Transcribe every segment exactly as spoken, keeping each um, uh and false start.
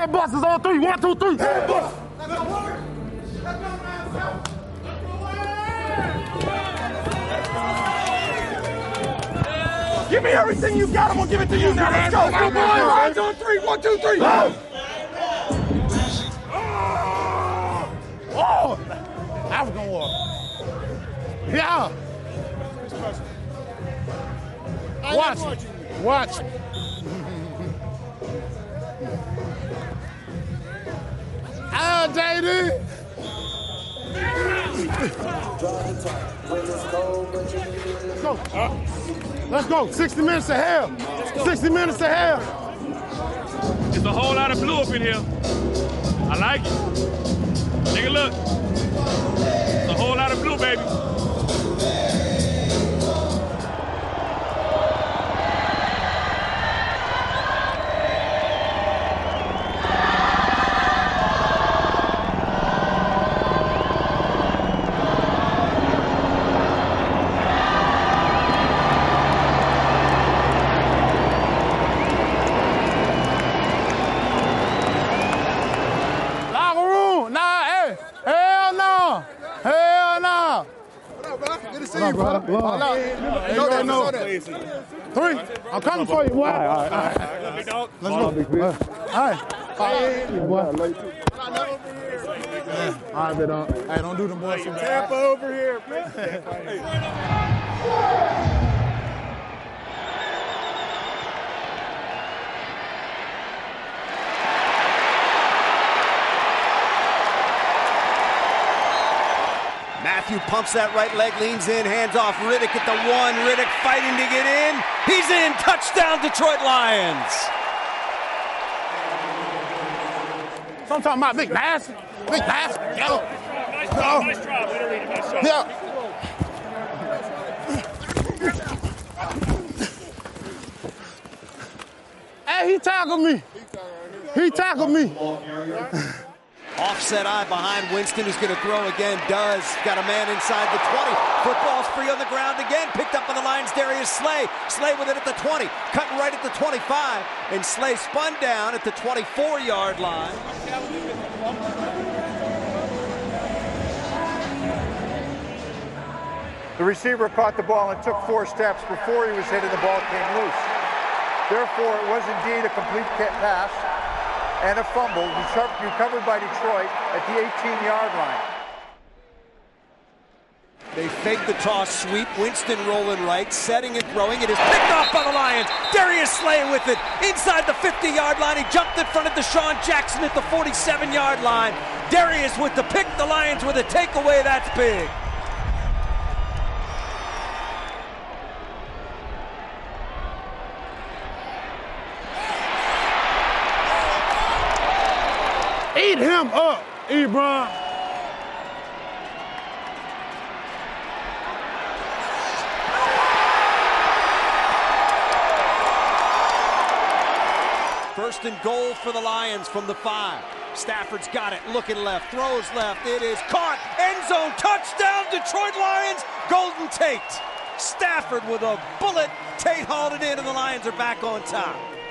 Head busters on three. One, two, three. Head bust. Let's go, work. Let's go, man. Give me everything you got. I'm gonna give it to you now. Let's go. Come on, rise on three. One, two, three. Oh! Oh! I was gonna walk. Yeah. Watch. Watch. Ah, J D. Let's go. Let's go. sixty minutes to hell. sixty minutes to hell. It's a whole lot of blue up in here. I like it. Nigga, look. It's a whole lot of blue, baby. No, no. No, no. Three. I'm coming for you, boy. All right, all right, all right. Let's go. All right. All right. All right, big dog. Hey, don't do them boys. Tampa over here. Matthew pumps that right leg, leans in, hands off Riddick at the one. Riddick fighting to get in. He's in. Touchdown, Detroit Lions. So I'm talking about big pass. Big pass. Yellow. Nice job, nice job. Literally, nice job. Yeah. Hey, he tackled me. He tackled me. Offset eye behind Winston, who's going to throw again. Does. Got a man inside the twenty. Football's free on the ground again. Picked up by the Lions, Darius Slay. Slay with it at the twenty. Cutting right at the twenty-five. And Slay spun down at the twenty-four-yard line. The receiver caught the ball and took four steps before he was hit and the ball came loose. Therefore, it was indeed a complete pass and a fumble recovered by Detroit at the eighteen-yard line. They fake the toss sweep. Winston rolling right, setting and throwing. It is picked off by the Lions. Darius Slay with it inside the fifty-yard line. He jumped in front of Deshaun Jackson at the forty-seven-yard line. Darius with the pick. The Lions with a takeaway. That's big. Eat him up, Ebron. First and goal for the Lions from the five. Stafford's got it, looking left, throws left. It is caught. End zone, touchdown, Detroit Lions. Golden Tate. Stafford with a bullet. Tate hauled it in, and the Lions are back on top.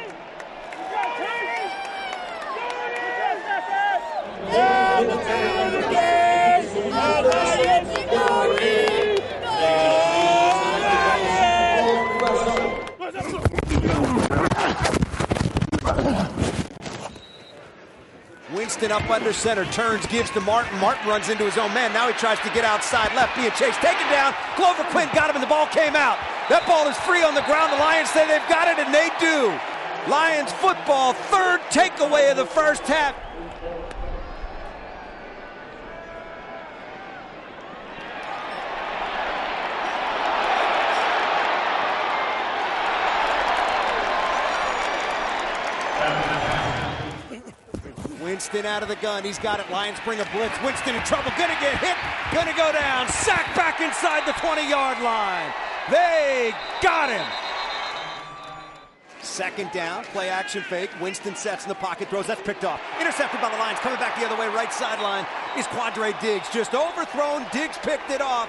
Winston up under center, turns, gives to Martin. Martin runs into his own man. Now he tries to get outside left, being chased, taken down. Glover Quinn got him, and the ball came out. That ball is free on the ground. The Lions say they've got it, and they do. Lions football, third takeaway of the first half. Winston out of the gun. He's got it. Lions bring a blitz. Winston in trouble. Gonna get hit. Gonna go down. Sack back inside the twenty-yard line. They got him. Second down. Play action fake. Winston sets in the pocket. Throws. That's picked off. Intercepted by the Lions. Coming back the other way. Right sideline is Quandre Diggs. Just overthrown. Diggs picked it off.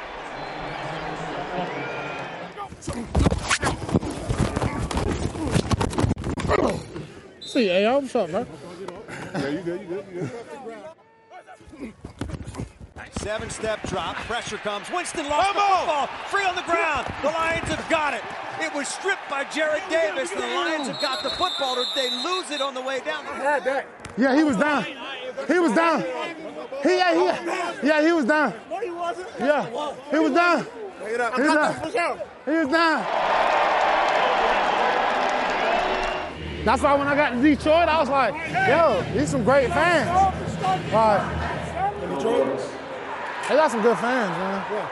See, hey, what's up, man? Yeah, you good, you good, you good. Seven-step drop, pressure comes. Winston lost the football, free on the ground. The Lions have got it. It was stripped by Jared Davis. The Lions have got the football, or they lose it on the way down. Yeah, he was down. He was down. He, yeah, he, yeah, he was down. No, he wasn't. Yeah, he was down. Take it up. He was down. He was down. That's why when I got to Detroit, I was like, yo, these some great fans. Like, Detroit. they got some good fans, man. Yeah.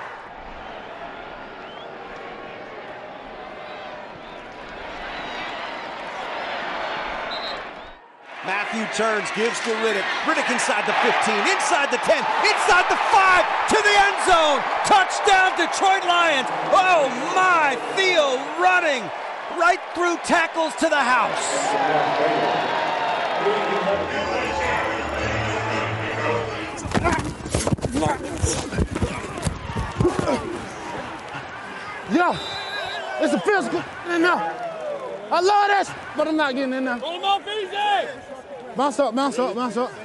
Matthew turns, gives to Riddick. Riddick inside the fifteen, inside the ten, inside the five, to the end zone. Touchdown, Detroit Lions. Oh my, Theo running right through tackles to the house. Yo, it's a physical in there. I love that, but I'm not getting in there. Roll him off easy. Bounce up, bounce up, bounce up.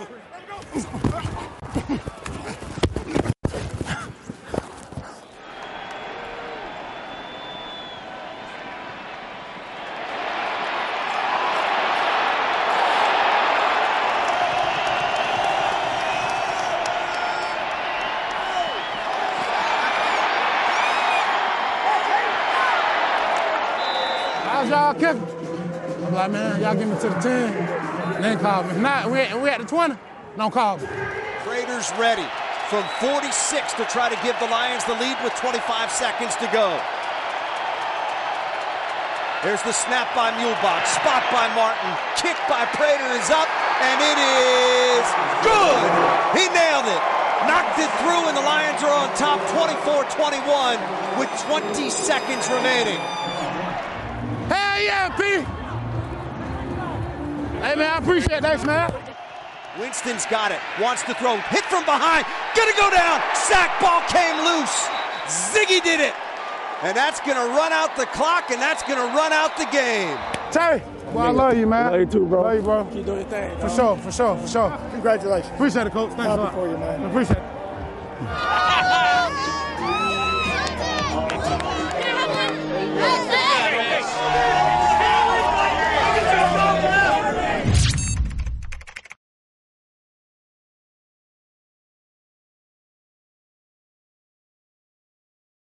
How's y'all kicking? I'm like, man, y'all get me to the ten. Then call me. If not, we we at the twenty. Don't call me. Raiders ready from forty-six to try to give the Lions the lead with twenty-five seconds to go. There's the snap by Muhlbach, spot by Martin, kick by Prater is up, and it is good. He nailed it. Knocked it through, and the Lions are on top twenty-four twenty-one with twenty seconds remaining. Hell yeah, P. Hey, man, I appreciate that, man. Winston's got it, wants to throw, hit from behind, gonna go down, sack, ball came loose. Ziggy did it. And that's gonna run out the clock, and that's gonna run out the game. Terry, well, I love you, man. Love you too, bro. Love you, bro. Keep doing your thing, For dog. sure, for sure, for sure. Congratulations. Appreciate it, Coach. Thanks a Happy lot. for you, man. Appreciate it.